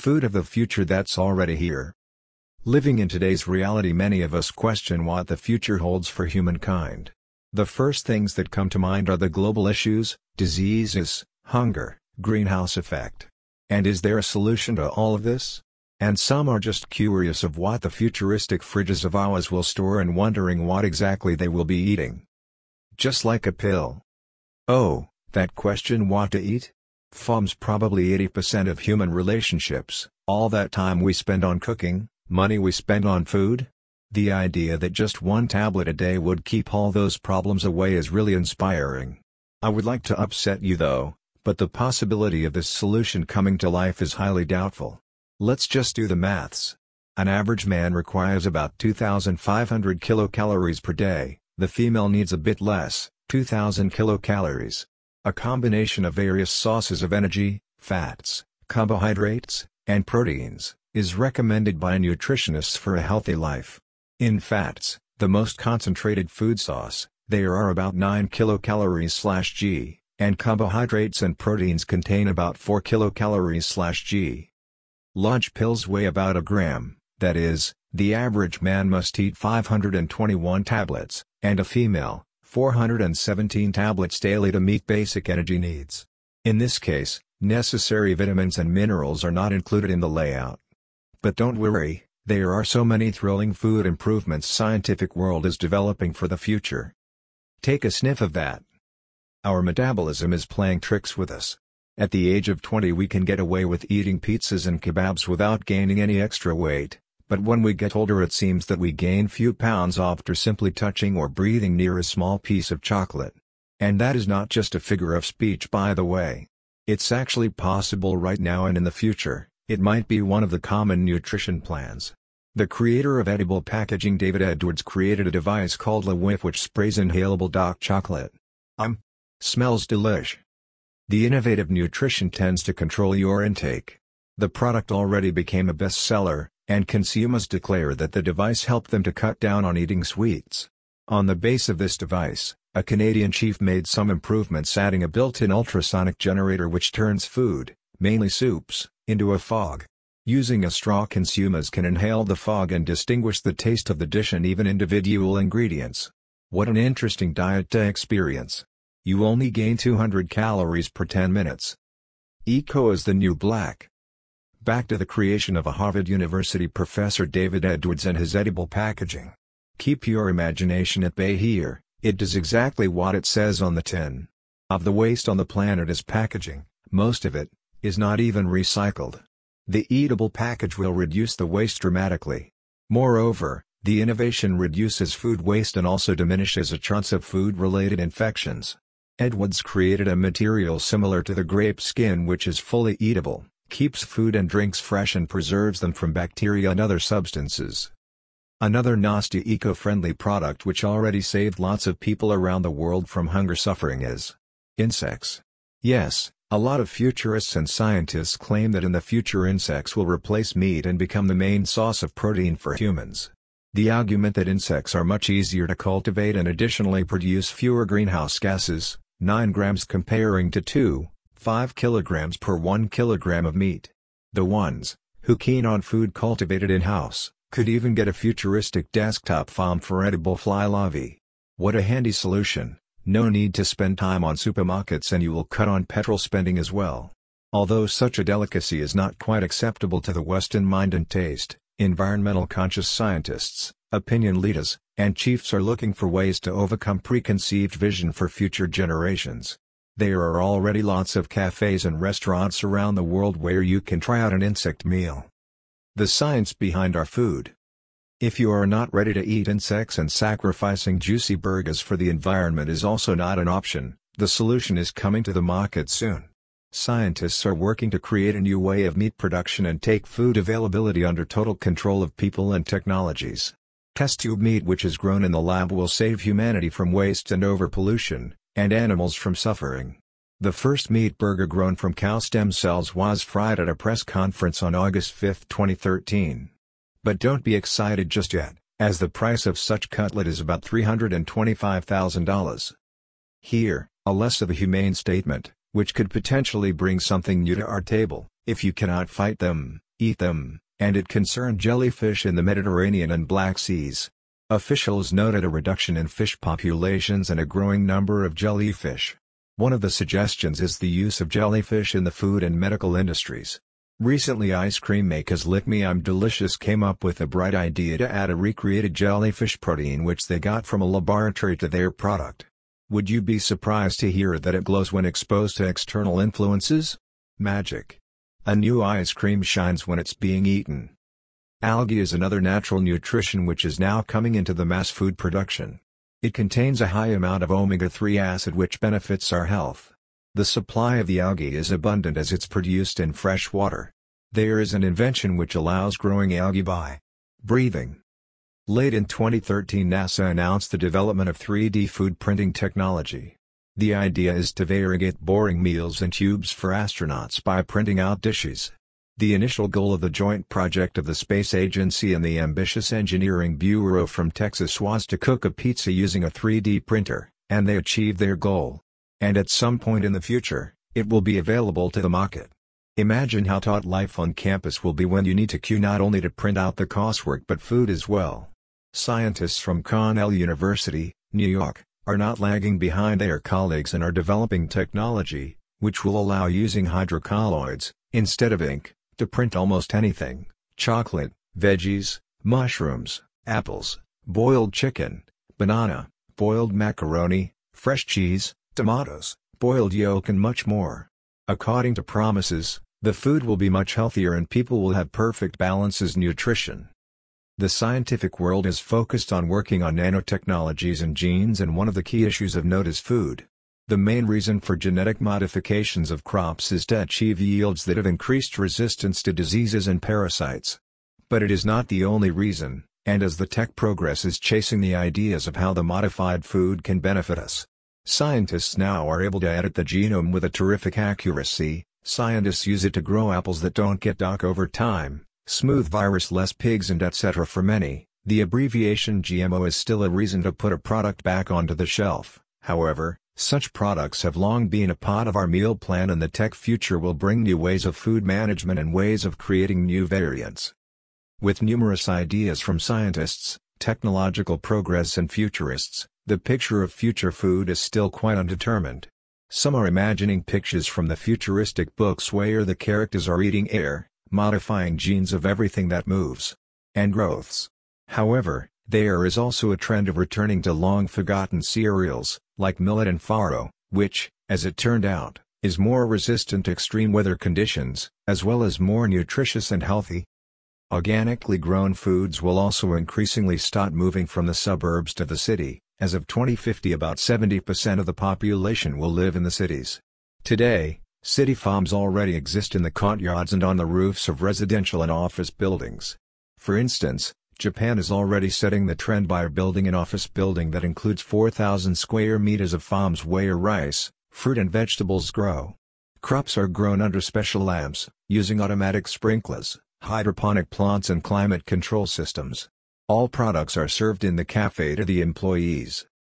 food of the future that's already here. Living in today's reality, many of us question what the future holds for humankind. The first things that come to mind are the global issues, diseases, hunger, greenhouse effect. And is there a solution to all of this? And some are just curious of what the futuristic fridges of ours will store and wondering what exactly they will be eating. Just like a pill. Oh, that question, what to eat? Forms probably 80% of human relationships, all that time we spend on cooking, money we spend on food. The idea that just one tablet a day would keep all those problems away is really inspiring. I would like to upset you though, but the possibility of this solution coming to life is highly doubtful. Let's just do the maths. An average man requires about 2,500 kilocalories per day, the female needs a bit less, 2,000 kilocalories. A combination of various sources of energy, fats, carbohydrates, and proteins, is recommended by nutritionists for a healthy life. In fats, the most concentrated food source, there are about 9 kilocalories/g, and carbohydrates and proteins contain about 4 kilocalories/g. Large pills weigh about a gram, that is, the average man must eat 521 tablets, and a female, 417 tablets daily to meet basic energy needs. In this case, necessary vitamins and minerals are not included in the layout. But don't worry. There are so many thrilling food improvements scientific world is developing for the future. Take a sniff of that. Our metabolism is playing tricks with us. At the age of 20 we can get away with eating pizzas and kebabs without gaining any extra weight, but when we get older it seems that we gain few pounds after simply touching or breathing near a small piece of chocolate. And that is not just a figure of speech, by the way. It's actually possible right now and in the future. It might be one of the common nutrition plans. The creator of edible packaging, David Edwards, created a device called La Whiff which sprays inhalable dark chocolate. Smells delish. The innovative nutrition tends to control your intake. The product already became a bestseller, and consumers declare that the device helped them to cut down on eating sweets. On the base of this device, a Canadian chief made some improvements, adding a built-in ultrasonic generator which turns food, mainly soups, into a fog. Using a straw, consumers can inhale the fog and distinguish the taste of the dish and even individual ingredients. What an interesting diet to experience. You only gain 200 calories per 10 minutes. Eco is the new black. Back to the creation of a Harvard University professor, David Edwards, and his edible packaging. Keep your imagination at bay here, it does exactly what it says on the tin. Of the waste on the planet is packaging, most of it is not even recycled. The eatable package will reduce the waste dramatically. Moreover, the innovation reduces food waste and also diminishes a chance of food-related infections. Edwards created a material similar to the grape skin which is fully eatable, keeps food and drinks fresh and preserves them from bacteria and other substances. Another nasty eco-friendly product which already saved lots of people around the world from hunger suffering is insects. Yes. A lot of futurists and scientists claim that in the future insects will replace meat and become the main source of protein for humans. The argument that insects are much easier to cultivate and additionally produce fewer greenhouse gases, 9 grams comparing to 2.5 kilograms per 1 kilogram of meat. The ones who keen on food cultivated in-house could even get a futuristic desktop farm for edible fly larvae. What a handy solution. No need to spend time on supermarkets and you will cut on petrol spending as well. Although such a delicacy is not quite acceptable to the Western mind and taste, environmental conscious scientists, opinion leaders, and chiefs are looking for ways to overcome preconceived vision for future generations. There are already lots of cafes and restaurants around the world where you can try out an insect meal. The science behind our food. If you are not ready to eat insects and sacrificing juicy burgers for the environment is also not an option, the solution is coming to the market soon. Scientists are working to create a new way of meat production and take food availability under total control of people and technologies. Test tube meat which is grown in the lab will save humanity from waste and overpollution, and animals from suffering. The first meat burger grown from cow stem cells was fried at a press conference on August 5, 2013. But don't be excited just yet, as the price of such cutlet is about $325,000. Here, a less of a humane statement, which could potentially bring something new to our table. If you cannot fight them, eat them, and it concerned jellyfish in the Mediterranean and Black Seas. Officials noted a reduction in fish populations and a growing number of jellyfish. One of the suggestions is the use of jellyfish in the food and medical industries. Recently, ice cream makers Lick Me I'm Delicious came up with a bright idea to add a recreated jellyfish protein which they got from a laboratory to their product. Would you be surprised to hear that it glows when exposed to external influences? Magic. A new ice cream shines when it's being eaten. Algae is another natural nutrition which is now coming into the mass food production. It contains a high amount of omega-3 acid which benefits our health. The supply of the algae is abundant as it's produced in fresh water. There is an invention which allows growing algae by breathing. Late in 2013, NASA announced the development of 3D food printing technology. The idea is to variegate boring meals and tubes for astronauts by printing out dishes. The initial goal of the joint project of the Space Agency and the ambitious Engineering Bureau from Texas was to cook a pizza using a 3D printer, and they achieved their goal. And at some point in the future, it will be available to the market. Imagine how taut life on campus will be when you need to queue not only to print out the coursework but food as well. Scientists from Cornell University, New York, are not lagging behind their colleagues and are developing technology, which will allow using hydrocolloids, instead of ink, to print almost anything: chocolate, veggies, mushrooms, apples, boiled chicken, banana, boiled macaroni, fresh cheese, tomatoes, boiled yolk and much more. According to promises, the food will be much healthier and people will have perfect balance as nutrition. The scientific world is focused on working on nanotechnologies and genes, and one of the key issues of note is food. The main reason for genetic modifications of crops is to achieve yields that have increased resistance to diseases and parasites. But it is not the only reason, and as the tech progress is chasing the ideas of how the modified food can benefit us. Scientists now are able to edit the genome with a terrific accuracy. Scientists use it to grow apples that don't get dark over time, smooth virus-less pigs, and etc. For many, the abbreviation GMO is still a reason to put a product back onto the shelf. However, such products have long been a part of our meal plan, and the tech future will bring new ways of food management and ways of creating new variants. With numerous ideas from scientists, technological progress and futurists, the picture of future food is still quite undetermined. Some are imagining pictures from the futuristic books where the characters are eating air, modifying genes of everything that moves and growths. However, there is also a trend of returning to long-forgotten cereals, like millet and farro, which, as it turned out, is more resistant to extreme weather conditions, as well as more nutritious and healthy. Organically grown foods will also increasingly start moving from the suburbs to the city. As of 2050, about 70% of the population will live in the cities. Today, city farms already exist in the courtyards and on the roofs of residential and office buildings. For instance, Japan is already setting the trend by building an office building that includes 4,000 square meters of farms where rice, fruit and vegetables grow. Crops are grown under special lamps, using automatic sprinklers, hydroponic plants and climate control systems. All products are served in the cafe to the employees.